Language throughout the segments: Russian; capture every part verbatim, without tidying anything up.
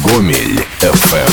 Гомель эф эм.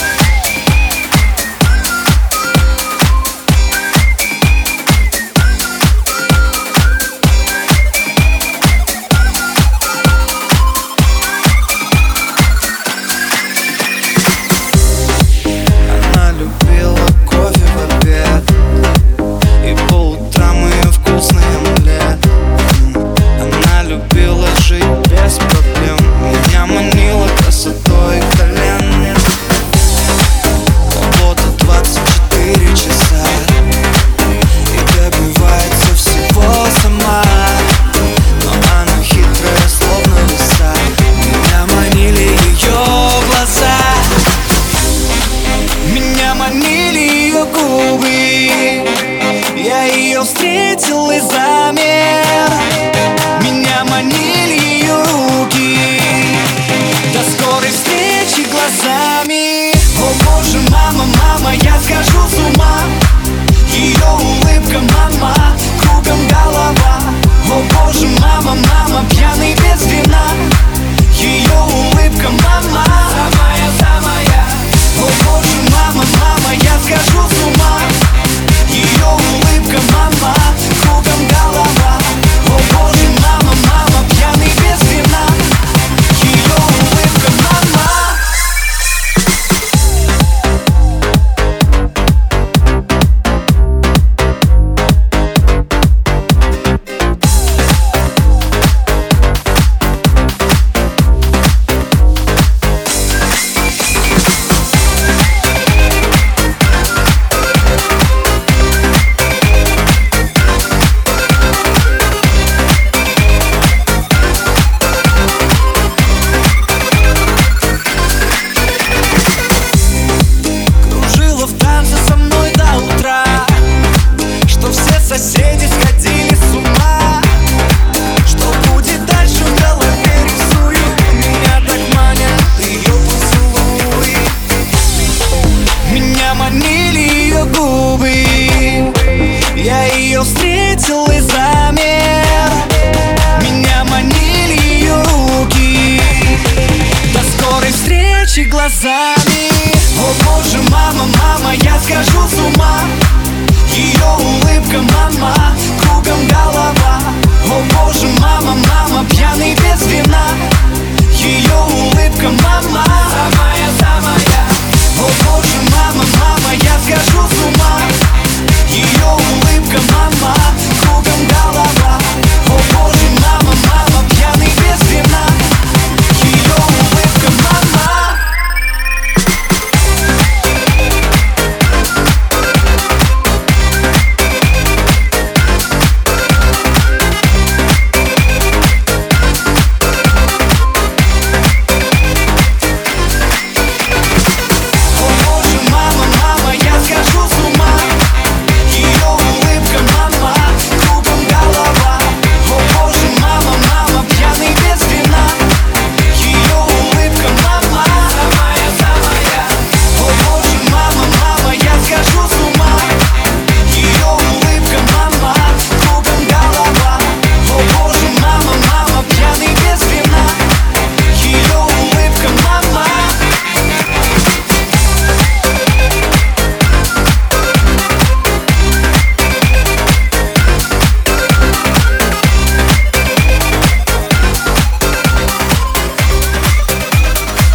Встретил и замер. Меня манили ее руки. До скорой встречи глазами. О боже, мама, мама, я схожу с ума. Ее улыбка, мама, кругом голова. О боже, мама, мама, пьяный без вина. Ее улыбка, мама, самая, самая. О боже, мама, мама, я схожу с ума. Ее улыбка, мама, кругом голова. О боже, мама, мама, пьяный без вина. Ее улыбка, мама. Соседи сходили с ума. Что будет дальше, в голове рисую. Меня так манят ее поцелуи. Меня манили ее губы. Я ее встретил и замер. Меня манили ее руки. До скорой встречи глазами. О боже, мама, мама, я схожу с ума. Ее улыбка, мама, кругом голова. О боже, мама, мама, пьяный без вина. Ее улыбка, мама.